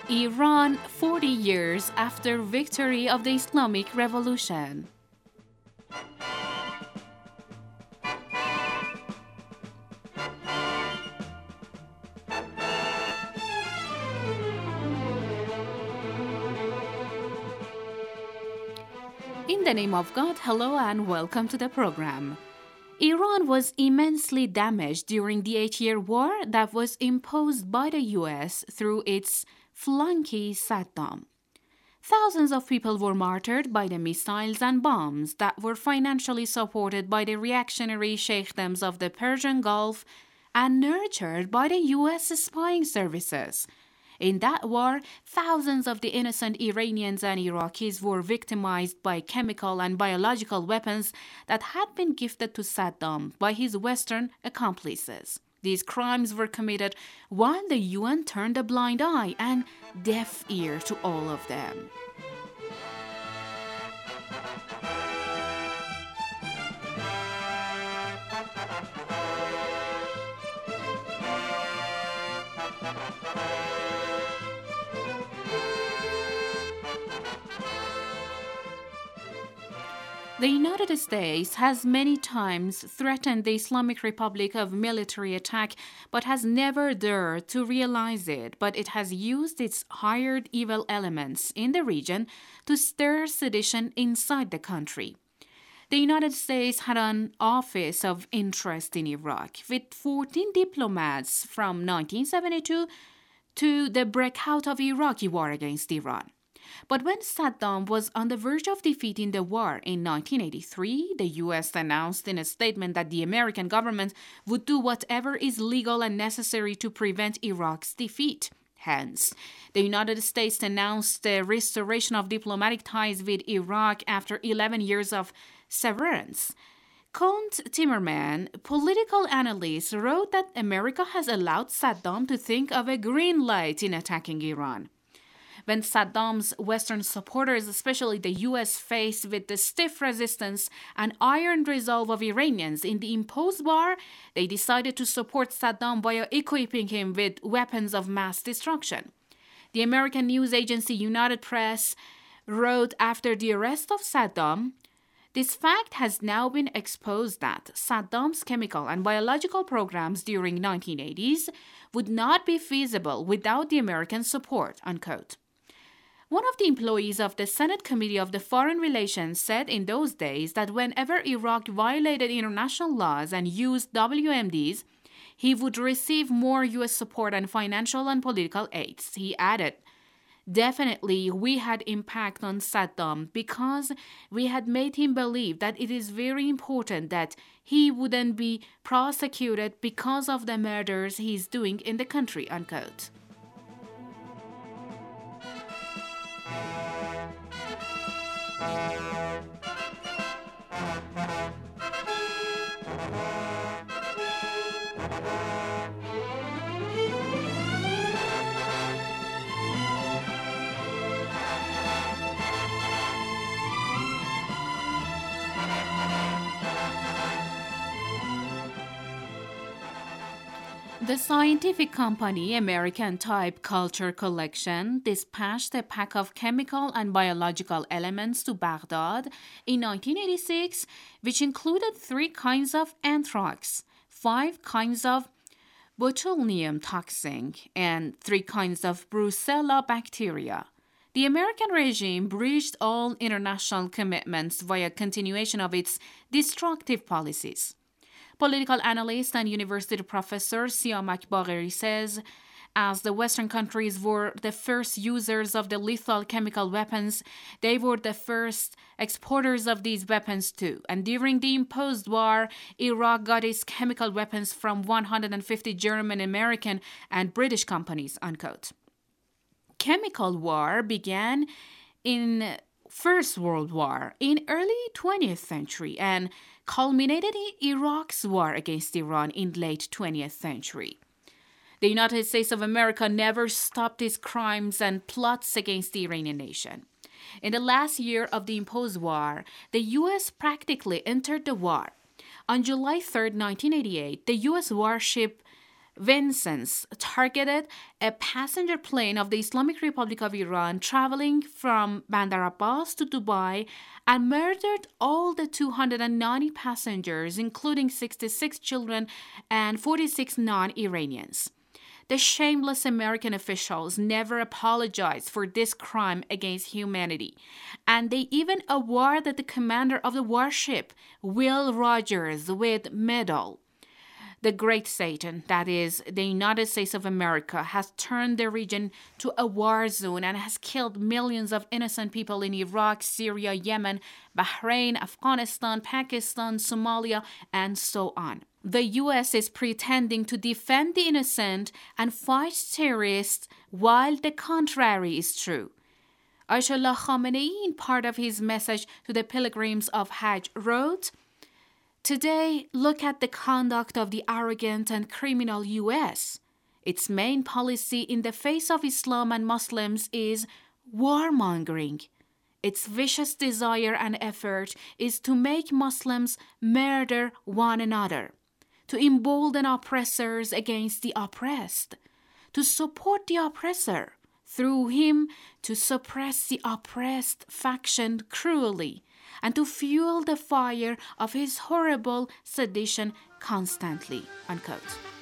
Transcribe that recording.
Iran 40 years after victory of the Islamic Revolution. In the name of God, hello and welcome to the program. Iran was immensely damaged during the 8-year war that was imposed by the US through its flunky Saddam. Thousands of people were martyred by the missiles and bombs that were financially supported by the reactionary sheikdoms of the Persian Gulf and nurtured by the US spying services. In that war, thousands of the innocent Iranians and Iraqis were victimized by chemical and biological weapons that had been gifted to Saddam by his Western accomplices. These crimes were committed while the UN turned a blind eye and deaf ear to all of them. The United States has many times threatened the Islamic Republic of military attack, but has never dared to realize it. But it has used its hired evil elements in the region to stir sedition inside the country. The United States had an office of interest in Iraq, with 14 diplomats from 1972 to the breakout of Iraqi war against Iran. But when Saddam was on the verge of defeating the war in 1983, the U.S. announced in a statement that the American government would do whatever is legal and necessary to prevent Iraq's defeat. Hence, the United States announced the restoration of diplomatic ties with Iraq after 11 years of severance. Count Timmerman, political analyst, wrote that America has allowed Saddam to think of a green light in attacking Iran. When Saddam's Western supporters, especially the U.S., faced with the stiff resistance and iron resolve of Iranians in the imposed war, they decided to support Saddam by equipping him with weapons of mass destruction. The American news agency United Press wrote after the arrest of Saddam, "This fact has now been exposed that Saddam's chemical and biological programs during 1980s would not be feasible without the American support," unquote. One of the employees of the Senate Committee of the Foreign Relations said in those days that whenever Iraq violated international laws and used WMDs, he would receive more U.S. support and financial and political aids. He added, "Definitely, we had impact on Saddam because we had made him believe that it is very important that he wouldn't be prosecuted because of the murders he's doing in the country," unquote. The scientific company American Type Culture Collection dispatched a pack of chemical and biological elements to Baghdad in 1986, which included 3 kinds of anthrax, 5 kinds of botulinum toxin, and 3 kinds of Brucella bacteria. The American regime breached all international commitments via continuation of its destructive policies. Political analyst and university professor Siamak Bagheri says, as the Western countries were the first users of the lethal chemical weapons, they were the first exporters of these weapons too. And during the imposed war, Iraq got its chemical weapons from 150 German, American, and British companies, unquote. Chemical war began in First World War in early 20th century and culminated in Iraq's war against Iran in late 20th century. The United States of America never stopped its crimes and plots against the Iranian nation. In the last year of the imposed war, the U.S. practically entered the war. On July 3, 1988, the U.S. warship Vincennes targeted a passenger plane of the Islamic Republic of Iran traveling from Bandar Abbas to Dubai and murdered all the 290 passengers, including 66 children and 46 non-Iranians. The shameless American officials never apologized for this crime against humanity, and they even awarded the commander of the warship, Will Rogers, with medal. The Great Satan, that is, the United States of America, has turned the region to a war zone and has killed millions of innocent people in Iraq, Syria, Yemen, Bahrain, Afghanistan, Pakistan, Somalia, and so on. The U.S. is pretending to defend the innocent and fight terrorists while the contrary is true. Ayatollah Khamenei, in part of his message to the pilgrims of Hajj, wrote, "Today, look at the conduct of the arrogant and criminal U.S. Its main policy in the face of Islam and Muslims is warmongering. Its vicious desire and effort is to make Muslims murder one another, to embolden oppressors against the oppressed, to support the oppressor, through him to suppress the oppressed faction cruelly, and to fuel the fire of his horrible sedition constantly." Unquote.